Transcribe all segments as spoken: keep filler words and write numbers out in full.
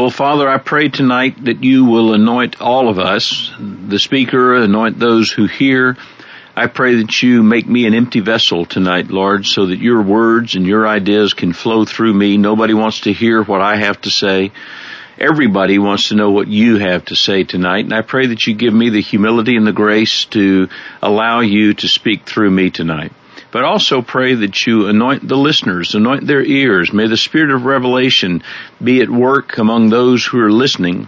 Well, Father, I pray tonight that you will anoint all of us, the speaker, anoint those who hear. I pray that you make me an empty vessel tonight, Lord, so that your words and your ideas can flow through me. Nobody wants to hear what I have to say. Everybody wants to know what you have to say tonight, and I pray that you give me the humility and the grace to allow you to speak through me tonight. But also pray that you anoint the listeners, anoint their ears. May the spirit of revelation be at work among those who are listening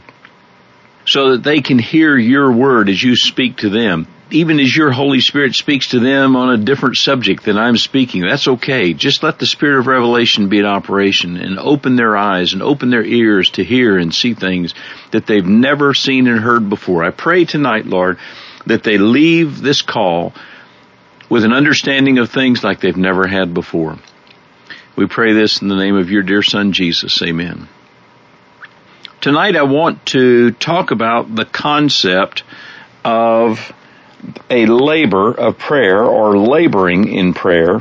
so that they can hear your word as you speak to them. Even as your Holy Spirit speaks to them on a different subject than I'm speaking, that's okay. Just let the spirit of revelation be in operation and open their eyes and open their ears to hear and see things that they've never seen and heard before. I pray tonight, Lord, that they leave this call with an understanding of things like they've never had before. We pray this in the name of your dear Son, Jesus. Amen. Tonight I want to talk about the concept of a labor of prayer or laboring in prayer.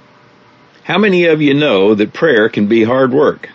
How many of you know that prayer can be hard work?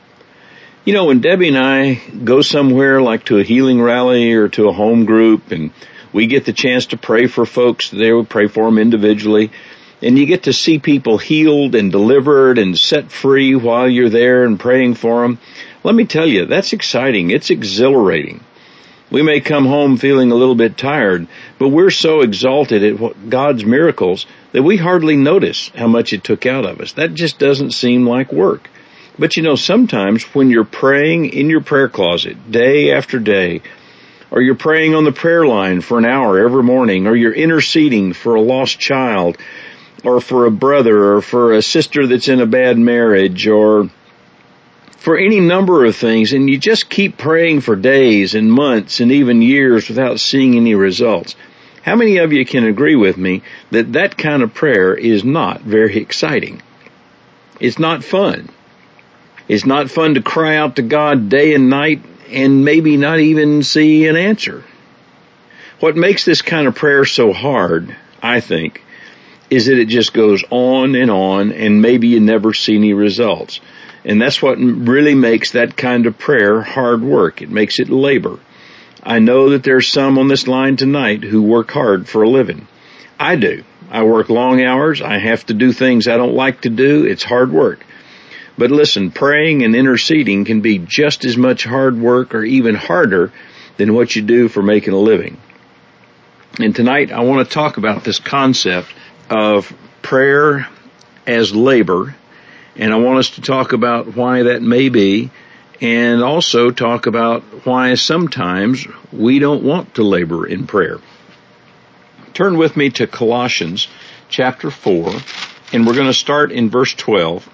You know, when Debbie and I go somewhere like to a healing rally or to a home group and we get the chance to pray for folks there, we pray for them individually, and you get to see people healed and delivered and set free while you're there and praying for them. Let me tell you, that's exciting. It's exhilarating. We may come home feeling a little bit tired, but we're so exalted at God's miracles that we hardly notice how much it took out of us. That just doesn't seem like work. But you know, sometimes when you're praying in your prayer closet day after day, or you're praying on the prayer line for an hour every morning, or you're interceding for a lost child, or for a brother, or for a sister that's in a bad marriage, or for any number of things, and you just keep praying for days and months and even years without seeing any results. How many of you can agree with me that that kind of prayer is not very exciting? It's not fun. It's not fun to cry out to God day and night and maybe not even see an answer. What makes this kind of prayer so hard, I think, is that it just goes on and on and maybe you never see any results. And that's what really makes that kind of prayer hard work. It makes it labor. I know that there's some on this line tonight who work hard for a living. I do. I work long hours. I have to do things I don't like to do. It's hard work. But listen, praying and interceding can be just as much hard work or even harder than what you do for making a living. And tonight I want to talk about this concept of prayer as labor. And I want us to talk about why that may be, and also talk about why sometimes we don't want to labor in prayer. Turn with me to Colossians chapter four, and we're going to start in verse twelve.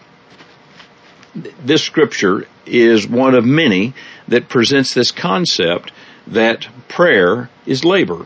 This scripture is one of many that presents this concept that prayer is labor.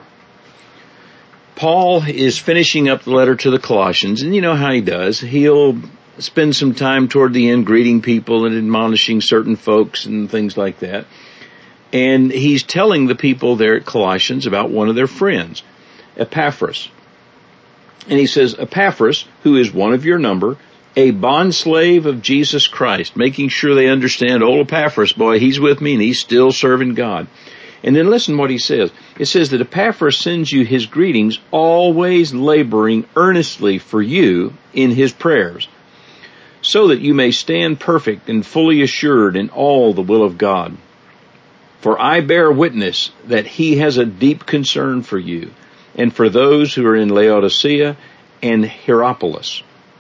Paul is finishing up the letter to the Colossians, and you know how he does. He'll spend some time toward the end greeting people and admonishing certain folks and things like that. And he's telling the people there at Colossians about one of their friends, Epaphras. And he says, Epaphras, who is one of your number, a bondslave of Jesus Christ, making sure they understand, old Epaphras, boy, he's with me and he's still serving God. And then listen what he says. It says that Epaphras sends you his greetings, always laboring earnestly for you in his prayers, so that you may stand perfect and fully assured in all the will of God. For I bear witness that he has a deep concern for you, and for those who are in Laodicea and Hierapolis.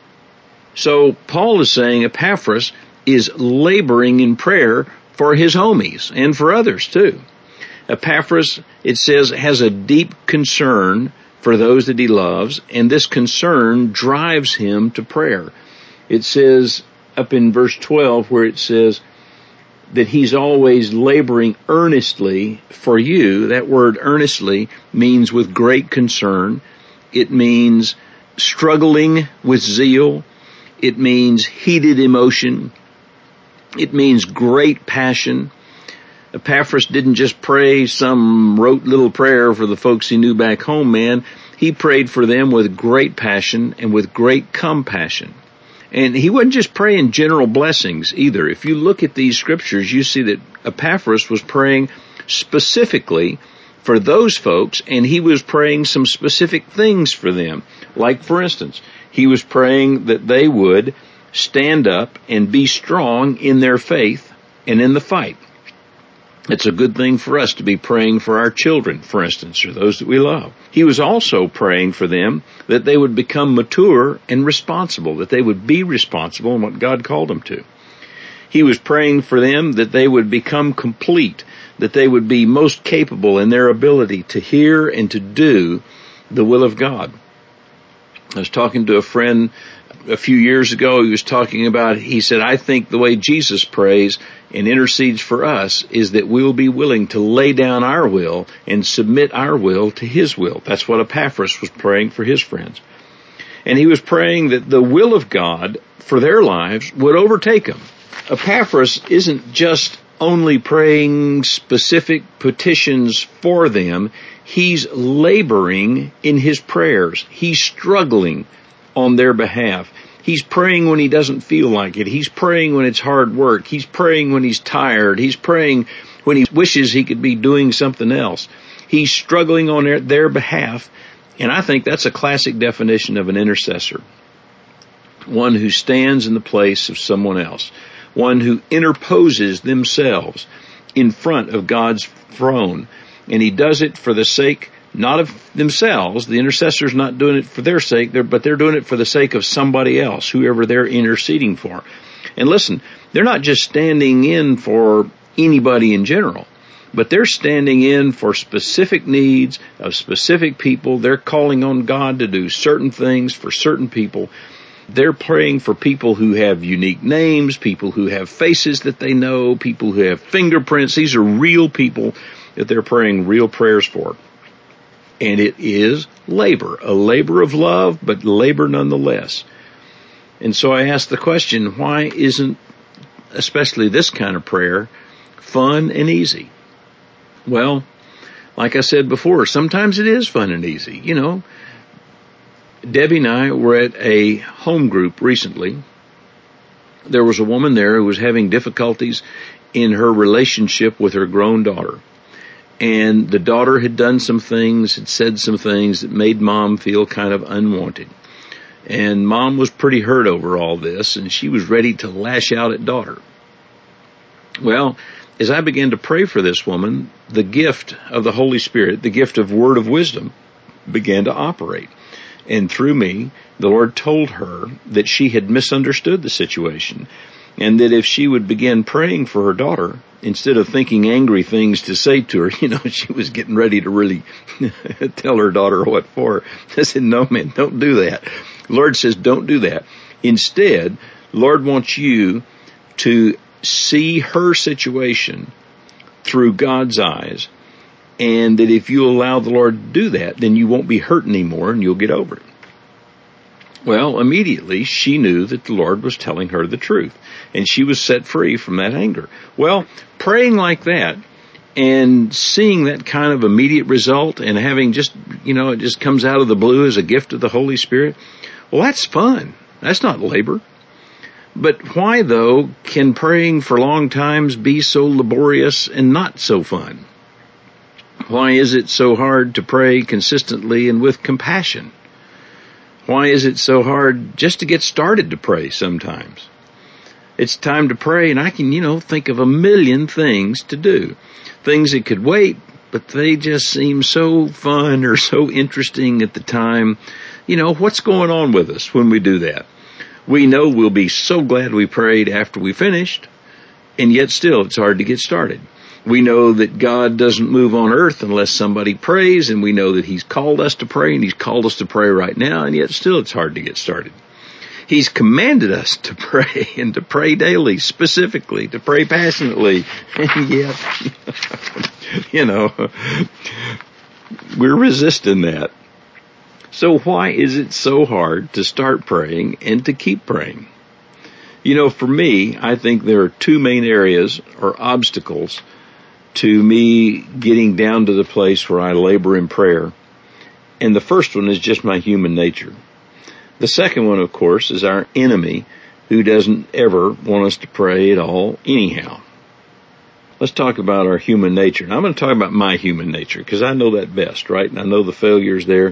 So Paul is saying Epaphras is laboring in prayer for his homies and for others too. Epaphras, it says, has a deep concern for those that he loves, and this concern drives him to prayer. It says up in verse twelve where it says that he's always laboring earnestly for you. That word earnestly means with great concern. It means struggling with zeal. It means heated emotion. It means great passion. Epaphras didn't just pray some rote little prayer for the folks he knew back home, man. He prayed for them with great passion and with great compassion. And he wasn't just praying general blessings either. If you look at these scriptures, you see that Epaphras was praying specifically for those folks, and he was praying some specific things for them. Like, for instance, he was praying that they would stand up and be strong in their faith and in the fight. It's a good thing for us to be praying for our children, for instance, or those that we love. He was also praying for them that they would become mature and responsible, that they would be responsible in what God called them to. He was praying for them that they would become complete, that they would be most capable in their ability to hear and to do the will of God. I was talking to a friend a few years ago. He was talking about, he said, I think the way Jesus prays and intercedes for us is that we'll be willing to lay down our will and submit our will to his will. That's what Epaphras was praying for his friends. And he was praying that the will of God for their lives would overtake them. Epaphras isn't just only praying specific petitions for them. He's laboring in his prayers. He's struggling on their behalf. He's praying when he doesn't feel like it. He's praying when it's hard work. He's praying when he's tired. He's praying when he wishes he could be doing something else. He's struggling on their, their behalf. And I think that's a classic definition of an intercessor. One who stands in the place of someone else. One who interposes themselves in front of God's throne. And he does it for the sake not of themselves. The intercessor's not doing it for their sake, but they're doing it for the sake of somebody else, whoever they're interceding for. And listen, they're not just standing in for anybody in general, but they're standing in for specific needs of specific people. They're calling on God to do certain things for certain people. They're praying for people who have unique names, people who have faces that they know, people who have fingerprints. These are real people that they're praying real prayers for. And it is labor, a labor of love, but labor nonetheless. And so I ask the question, why isn't especially this kind of prayer fun and easy? Well, like I said before, sometimes it is fun and easy. You know, Debbie and I were at a home group recently. There was a woman there who was having difficulties in her relationship with her grown daughter. And the daughter had done some things, had said some things that made Mom feel kind of unwanted. And Mom was pretty hurt over all this, and she was ready to lash out at daughter. Well, as I began to pray for this woman, the gift of the Holy Spirit, the gift of word of wisdom, began to operate. And through me, the Lord told her that she had misunderstood the situation, and that if she would begin praying for her daughter, instead of thinking angry things to say to her, you know, she was getting ready to really tell her daughter what for. I said, no, man, don't do that. The Lord says, don't do that. Instead, Lord wants you to see her situation through God's eyes, and that if you allow the Lord to do that, then you won't be hurt anymore and you'll get over it. Well, immediately she knew that the Lord was telling her the truth, and she was set free from that anger. Well, praying like that and seeing that kind of immediate result and having just, you know, it just comes out of the blue as a gift of the Holy Spirit, well, that's fun. That's not labor. But why, though, can praying for long times be so laborious and not so fun? Why is it so hard to pray consistently and with compassion? Why is it so hard just to get started to pray sometimes? It's time to pray, and I can, you know, think of a million things to do. Things that could wait, but they just seem so fun or so interesting at the time. You know, what's going on with us when we do that? We know we'll be so glad we prayed after we finished, and yet still it's hard to get started. We know that God doesn't move on earth unless somebody prays, and we know that He's called us to pray, and He's called us to pray right now, and yet still it's hard to get started. He's commanded us to pray and to pray daily, specifically, to pray passionately, and yet, you know, we're resisting that. So why is it so hard to start praying and to keep praying? You know, for me, I think there are two main areas or obstacles to me getting down to the place where I labor in prayer. And the first one is just my human nature. The second one, of course, is our enemy, who doesn't ever want us to pray at all anyhow. Let's talk about our human nature. And I'm going to talk about my human nature because I know that best, right? And I know the failures there.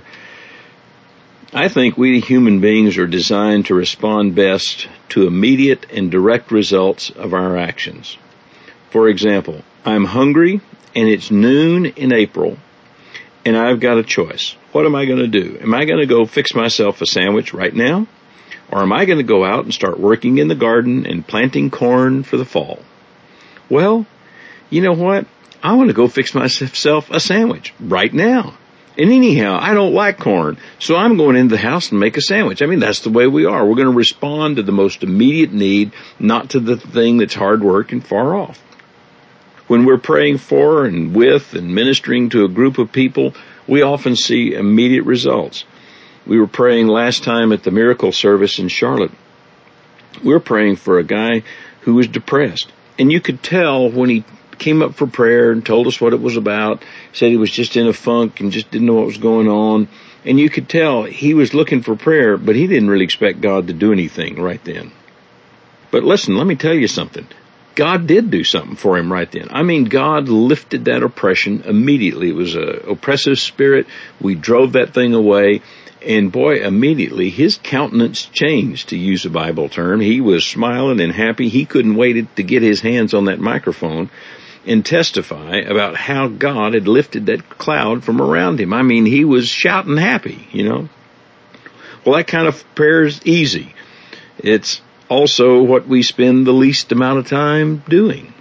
I think we human beings are designed to respond best to immediate and direct results of our actions. For example, I'm hungry and it's noon in April and I've got a choice. What am I going to do? Am I going to go fix myself a sandwich right now? Or am I going to go out and start working in the garden and planting corn for the fall? Well, you know what? I want to go fix myself a sandwich right now. And anyhow, I don't like corn, so I'm going into the house and make a sandwich. I mean, that's the way we are. We're going to respond to the most immediate need, not to the thing that's hard work and far off. When we're praying for and with and ministering to a group of people, we often see immediate results. We were praying last time at the miracle service in Charlotte. We were praying for a guy who was depressed. And you could tell when he came up for prayer and told us what it was about, said he was just in a funk and just didn't know what was going on. And you could tell he was looking for prayer, but he didn't really expect God to do anything right then. But listen, let me tell you something. God did do something for him right then. I mean, God lifted that oppression immediately. It was an oppressive spirit. We drove that thing away. And boy, immediately his countenance changed, to use a Bible term. He was smiling and happy. He couldn't wait to get his hands on that microphone and testify about how God had lifted that cloud from around him. I mean, he was shouting happy, you know. Well, that kind of prayer is easy. It's also what we spend the least amount of time doing.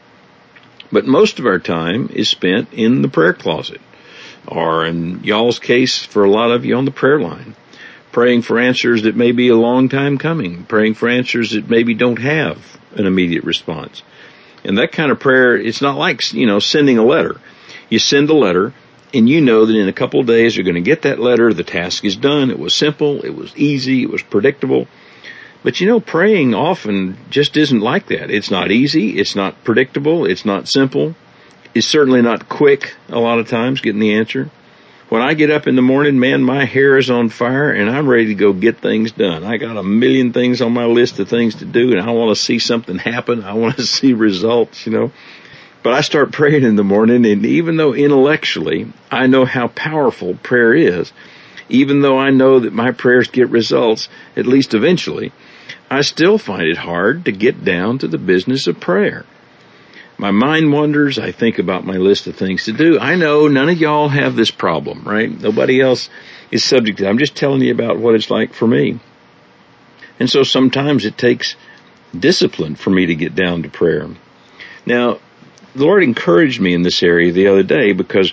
But most of our time is spent in the prayer closet, or in y'all's case, for a lot of you, on the prayer line, praying for answers that may be a long time coming, praying for answers that maybe don't have an immediate response. And that kind of prayer, it's not like, you know, sending a letter. You send a letter, and you know that in a couple of days you're going to get that letter. The task is done. It was simple. It was easy. It was predictable. But, you know, praying often just isn't like that. It's not easy. It's not predictable. It's not simple. It's certainly not quick a lot of times getting the answer. When I get up in the morning, man, my hair is on fire and I'm ready to go get things done. I got a million things on my list of things to do and I want to see something happen. I want to see results, you know. But I start praying in the morning, and even though intellectually I know how powerful prayer is, even though I know that my prayers get results, at least eventually, I still find it hard to get down to the business of prayer. My mind wanders. I think about my list of things to do. I know none of y'all have this problem, right? Nobody else is subject to it. I'm just telling you about what it's like for me. And so sometimes it takes discipline for me to get down to prayer. Now, the Lord encouraged me in this area the other day because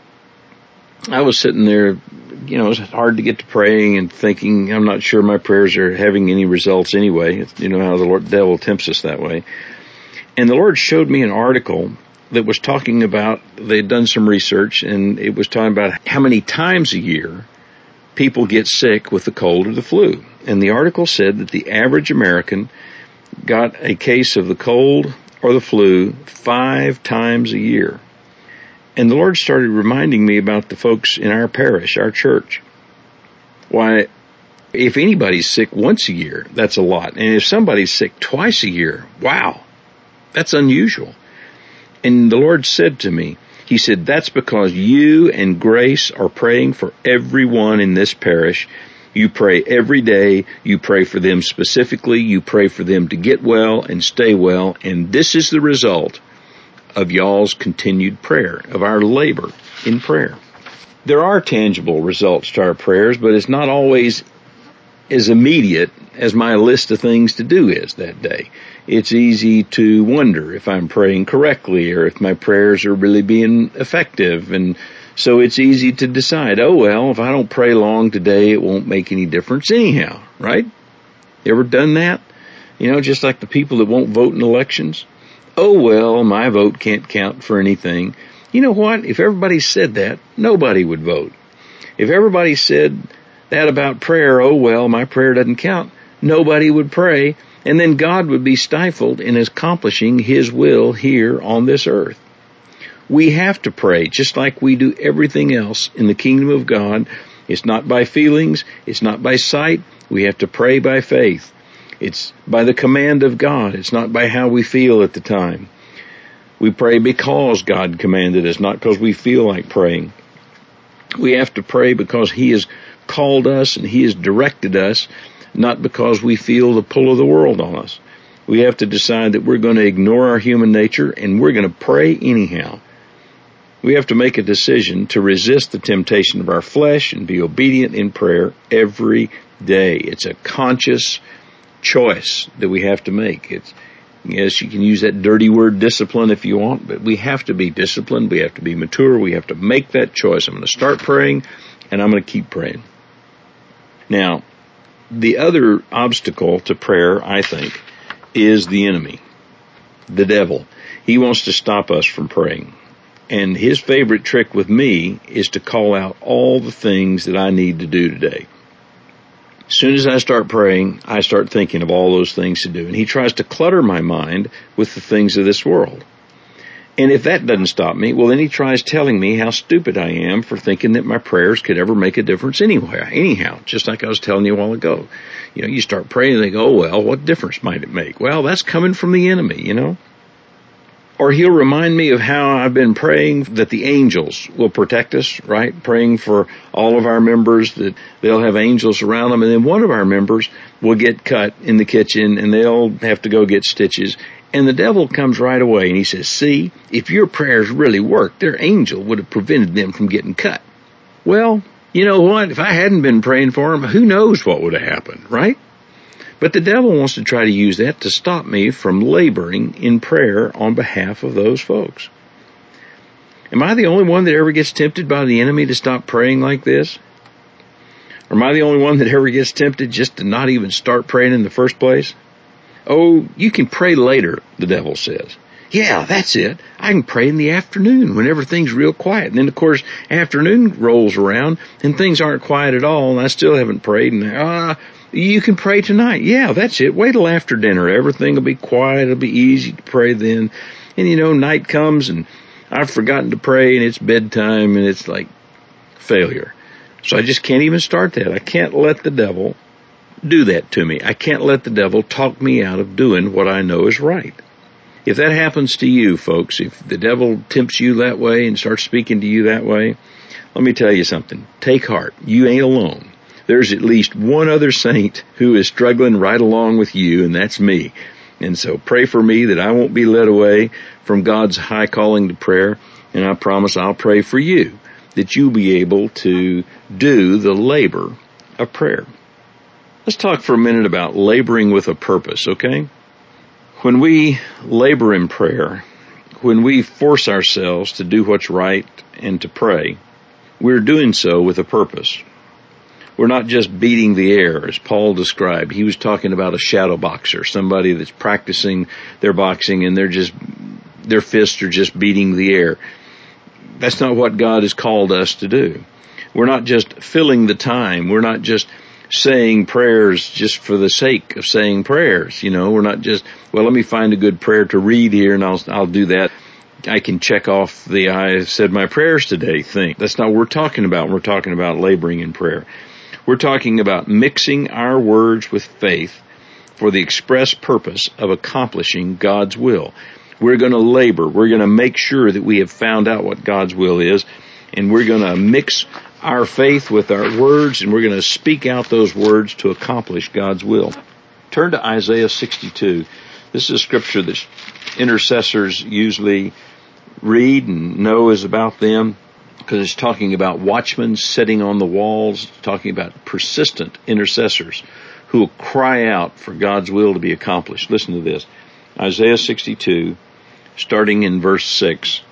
I was sitting there, you know, it's hard to get to praying and thinking, I'm not sure my prayers are having any results anyway. You know how the Lord, the devil tempts us that way. And the Lord showed me an article that was talking about, they'd done some research, and it was talking about how many times a year people get sick with the cold or the flu. And the article said that the average American got a case of the cold or the flu five times a year. And the Lord started reminding me about the folks in our parish, our church. Why, if anybody's sick once a year, that's a lot. And if somebody's sick twice a year, wow, that's unusual. And the Lord said to me, He said, that's because you and Grace are praying for everyone in this parish. You pray every day. You pray for them specifically. You pray for them to get well and stay well. And this is the result of y'all's continued prayer, of our labor in prayer. There are tangible results to our prayers, but it's not always as immediate as my list of things to do is that day. It's easy to wonder if I'm praying correctly or if my prayers are really being effective. And so it's easy to decide, oh, well, if I don't pray long today, it won't make any difference anyhow, right? You ever done that? You know, just like the people that won't vote in elections. Oh, well, my vote can't count for anything. You know what? If everybody said that, nobody would vote. If everybody said that about prayer, oh, well, my prayer doesn't count, nobody would pray, and then God would be stifled in accomplishing His will here on this earth. We have to pray just like we do everything else in the kingdom of God. It's not by feelings. It's not by sight. We have to pray by faith. It's by the command of God. It's not by how we feel at the time. We pray because God commanded us, not because we feel like praying. We have to pray because He has called us and He has directed us, not because we feel the pull of the world on us. We have to decide that we're going to ignore our human nature and we're going to pray anyhow. We have to make a decision to resist the temptation of our flesh and be obedient in prayer every day. It's a conscious choice that we have to make. It's, yes, you can use that dirty word discipline if you want, but we have to be disciplined. We have to be mature. We have to make that choice. I'm going to start praying and I'm going to keep praying. Now, the other obstacle to prayer, I think, is the enemy, the devil. He wants to stop us from praying. And his favorite trick with me is to call out all the things that I need to do today. As soon as I start praying, I start thinking of all those things to do. And he tries to clutter my mind with the things of this world. And if that doesn't stop me, well, then he tries telling me how stupid I am for thinking that my prayers could ever make a difference anywhere. Anyhow, just like I was telling you a while ago. You know, you start praying and they go, oh, well, what difference might it make? Well, that's coming from the enemy, you know. Or he'll remind me of how I've been praying that the angels will protect us, right? Praying for all of our members that they'll have angels around them. And then one of our members will get cut in the kitchen and they'll have to go get stitches. And the devil comes right away and he says, see, if your prayers really worked, their angel would have prevented them from getting cut. Well, you know what? If I hadn't been praying for them, who knows what would have happened, right? But the devil wants to try to use that to stop me from laboring in prayer on behalf of those folks. Am I the only one that ever gets tempted by the enemy to stop praying like this? Or am I the only one that ever gets tempted just to not even start praying in the first place? Oh, you can pray later, the devil says. Yeah, that's it. I can pray in the afternoon when everything's real quiet. And then, of course, afternoon rolls around and things aren't quiet at all, and I still haven't prayed. And, ah, uh, you can pray tonight. Yeah, that's it. Wait till after dinner. Everything will be quiet. It'll be easy to pray then. And, you know, night comes and I've forgotten to pray and it's bedtime and it's like failure. So I just can't even start that. I can't let the devil do that to me. I can't let the devil talk me out of doing what I know is right. If that happens to you, folks, if the devil tempts you that way and starts speaking to you that way, let me tell you something. Take heart. You ain't alone. There's at least one other saint who is struggling right along with you, and that's me. And so pray for me that I won't be led away from God's high calling to prayer, and I promise I'll pray for you that you'll be able to do the labor of prayer. Let's talk for a minute about laboring with a purpose, okay? When we labor in prayer, when we force ourselves to do what's right and to pray, we're doing so with a purpose. We're not just beating the air, as Paul described. He was talking about a shadow boxer, somebody that's practicing their boxing and they're just, their fists are just beating the air. That's not what God has called us to do. We're not just filling the time. We're not just saying prayers just for the sake of saying prayers. You know, we're not just, well, let me find a good prayer to read here and I'll, I'll do that. I can check off the I said my prayers today thing. That's not what we're talking about. We're talking about laboring in prayer. We're talking about mixing our words with faith for the express purpose of accomplishing God's will. We're going to labor. We're going to make sure that we have found out what God's will is, and we're going to mix our faith with our words, and we're going to speak out those words to accomplish God's will. Turn to Isaiah sixty-two. This is a scripture that intercessors usually read and know is about them, because it's talking about watchmen sitting on the walls, talking about persistent intercessors who will cry out for God's will to be accomplished. Listen to this. Isaiah sixty-two, starting in verse six.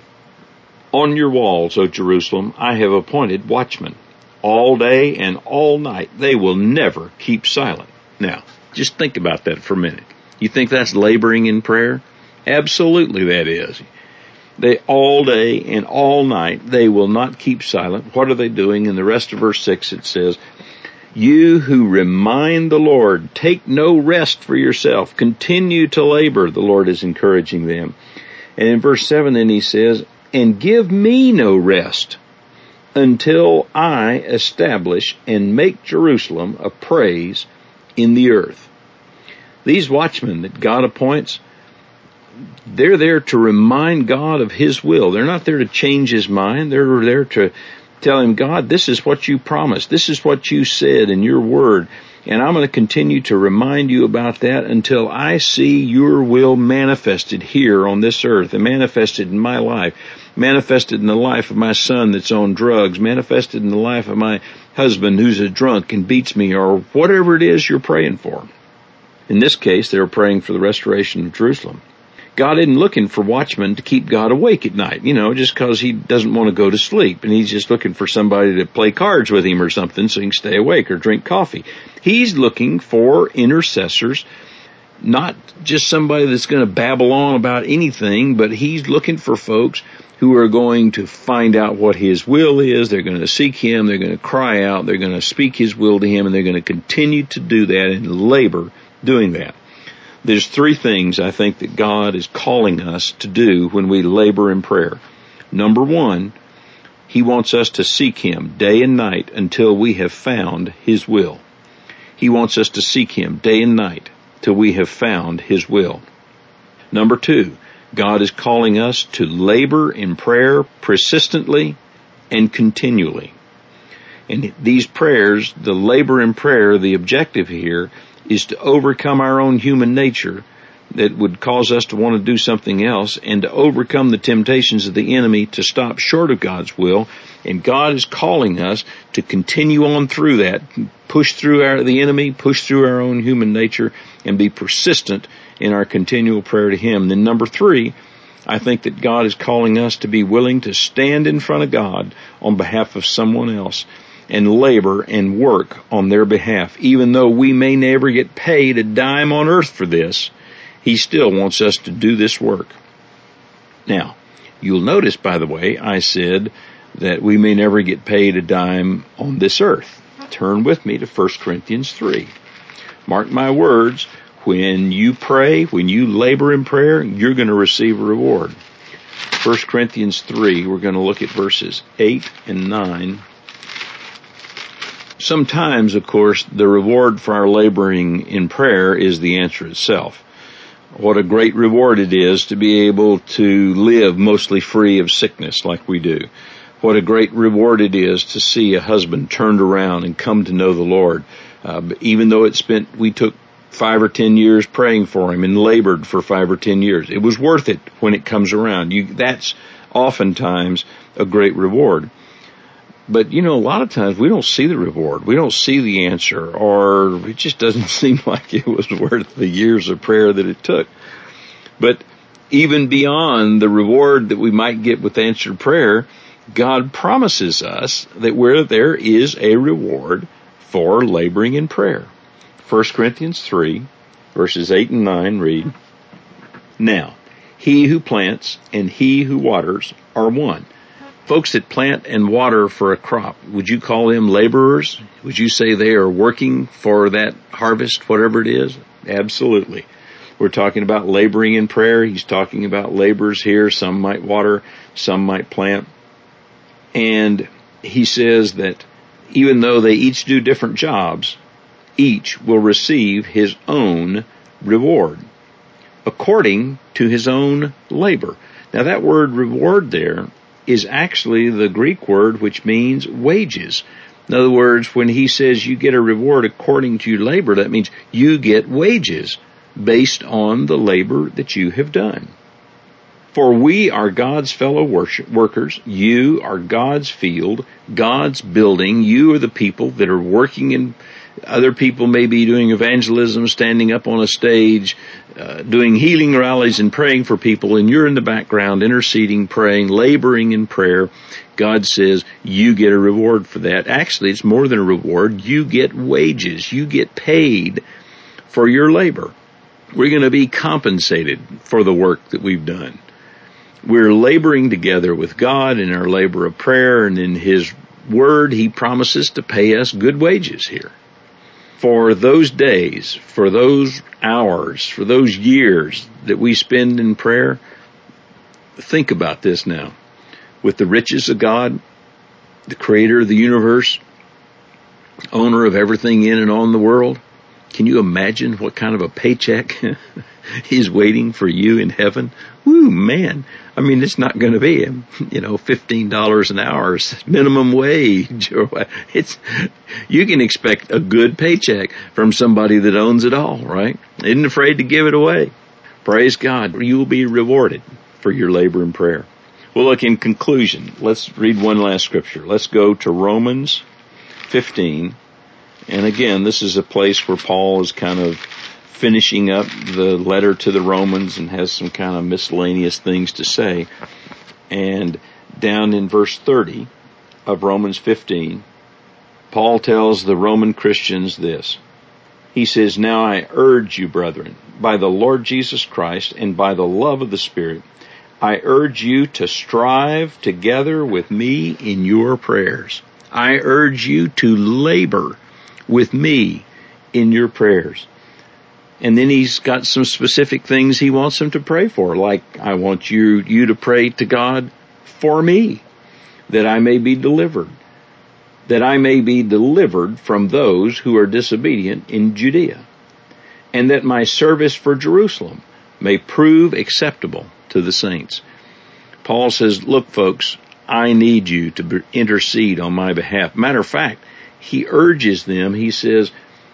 On your walls, O Jerusalem, I have appointed watchmen. All day and all night, they will never keep silent. Now, just think about that for a minute. You think that's laboring in prayer? Absolutely that is. They all day and all night, they will not keep silent. What are they doing? In the rest of verse six it says, you who remind the Lord, take no rest for yourself. Continue to labor, the Lord is encouraging them. And in verse seven then he says, and give me no rest until I establish and make Jerusalem a praise in the earth. These watchmen that God appoints, they're there to remind God of His will. They're not there to change His mind. They're there to tell Him, God, this is what you promised. This is what you said in your word. And I'm going to continue to remind you about that until I see your will manifested here on this earth and manifested in my life, manifested in the life of my son that's on drugs, manifested in the life of my husband who's a drunk and beats me, or whatever it is you're praying for. In this case, they were praying for the restoration of Jerusalem. God isn't looking for watchmen to keep God awake at night, you know, just because He doesn't want to go to sleep, and He's just looking for somebody to play cards with Him or something so He can stay awake or drink coffee. He's looking for intercessors, not just somebody that's going to babble on about anything, but He's looking for folks who are going to find out what His will is. They're going to seek Him. They're going to cry out. They're going to speak His will to Him, and they're going to continue to do that and labor doing that. There's three things I think that God is calling us to do when we labor in prayer. Number one, He wants us to seek Him day and night until we have found His will. He wants us to seek Him day and night till we have found His will. Number two, God is calling us to labor in prayer persistently and continually. And these prayers, the labor in prayer, the objective here is to overcome our own human nature that would cause us to want to do something else, and to overcome the temptations of the enemy to stop short of God's will. And God is calling us to continue on through that, push through our, the enemy, push through our own human nature, and be persistent in our continual prayer to Him. Then number three, I think that God is calling us to be willing to stand in front of God on behalf of someone else and labor and work on their behalf. Even though we may never get paid a dime on earth for this, He still wants us to do this work. Now, you'll notice, by the way, I said that we may never get paid a dime on this earth. Turn with me to First Corinthians three. Mark my words, when you pray, when you labor in prayer, you're going to receive a reward. First Corinthians three, we're going to look at verses eight and nine. Sometimes, of course, the reward for our laboring in prayer is the answer itself. What a great reward it is to be able to live mostly free of sickness like we do. What a great reward it is to see a husband turned around and come to know the Lord. Uh, even though it spent, we took five or ten years praying for him and labored for five or ten years. It was worth it when it comes around. You, that's oftentimes a great reward. But, you know, a lot of times we don't see the reward. We don't see the answer, or it just doesn't seem like it was worth the years of prayer that it took. But even beyond the reward that we might get with answered prayer, God promises us that where there is a reward for laboring in prayer. First Corinthians three, verses eight and nine read, "Now, he who plants and he who waters are one." Folks that plant and water for a crop, would you call them laborers? Would you say they are working for that harvest, whatever it is? Absolutely. We're talking about laboring in prayer. He's talking about laborers here. Some might water, some might plant. And he says that even though they each do different jobs, each will receive his own reward according to his own labor. Now that word reward there is actually the Greek word which means wages. In other words, when he says you get a reward according to your labor, that means you get wages based on the labor that you have done. For we are God's fellow workers. You are God's field, God's building. You are the people that are working in. Other people may be doing evangelism, standing up on a stage, uh, doing healing rallies and praying for people, and you're in the background interceding, praying, laboring in prayer. God says you get a reward for that. Actually, it's more than a reward. You get wages. You get paid for your labor. We're going to be compensated for the work that we've done. We're laboring together with God in our labor of prayer, and in His Word, He promises to pay us good wages here. For those days, for those hours, for those years that we spend in prayer, think about this now. With the riches of God, the creator of the universe, owner of everything in and on the world, Can you imagine what kind of a paycheck is waiting for you in heaven? Woo, man. I mean, it's not going to be, you know, fifteen dollars an hour, minimum wage. Or it's, you can expect a good paycheck from somebody that owns it all, right? Isn't afraid to give it away. Praise God. You will be rewarded for your labor and prayer. Well, look, in conclusion, let's read one last scripture. Let's go to Romans fifteen. And again, this is a place where Paul is kind of finishing up the letter to the Romans and has some kind of miscellaneous things to say. And down in verse thirty of Romans fifteen, Paul tells the Roman Christians this. He says, "Now I urge you, brethren, by the Lord Jesus Christ and by the love of the Spirit, I urge you to strive together with me in your prayers. I urge you to labor with me in your prayers." And then he's got some specific things he wants them to pray for, like, I want you, you to pray to God for me, that I may be delivered, that I may be delivered from those who are disobedient in Judea, and that my service for Jerusalem may prove acceptable to the saints. Paul says, look, folks, I need you to intercede on my behalf. Matter of fact, he urges them, he says,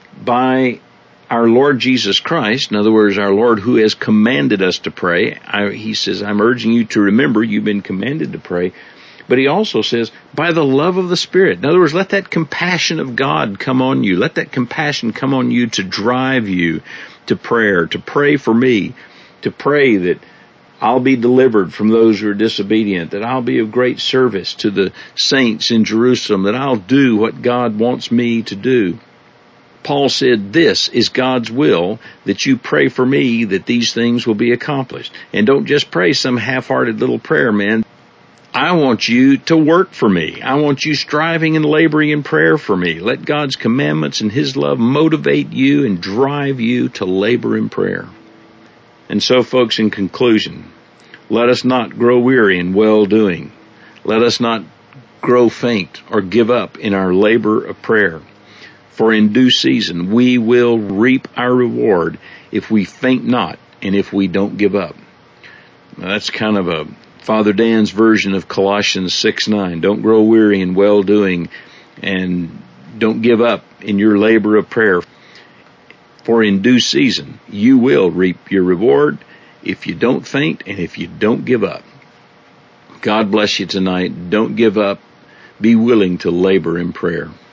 by our Lord Jesus Christ, in other words, our Lord who has commanded us to pray, I, he says, I'm urging you to remember you've been commanded to pray. But he also says, by the love of the Spirit. In other words, let that compassion of God come on you. Let that compassion come on you to drive you to prayer, to pray for me, to pray that I'll be delivered from those who are disobedient, that I'll be of great service to the saints in Jerusalem, that I'll do what God wants me to do. Paul said, this is God's will, that you pray for me, that these things will be accomplished. And don't just pray some half-hearted little prayer, man. I want you to work for me. I want you striving and laboring in prayer for me. Let God's commandments and His love motivate you and drive you to labor in prayer. And so, folks, in conclusion, let us not grow weary in well-doing. Let us not grow faint or give up in our labor of prayer. For in due season we will reap our reward if we faint not and if we don't give up. Now, that's kind of a Father Dan's version of Colossians six nine. Don't grow weary in well-doing and don't give up in your labor of prayer. For in due season you will reap your reward if you don't faint and if you don't give up. God bless you tonight. Don't give up. Be willing to labor in prayer.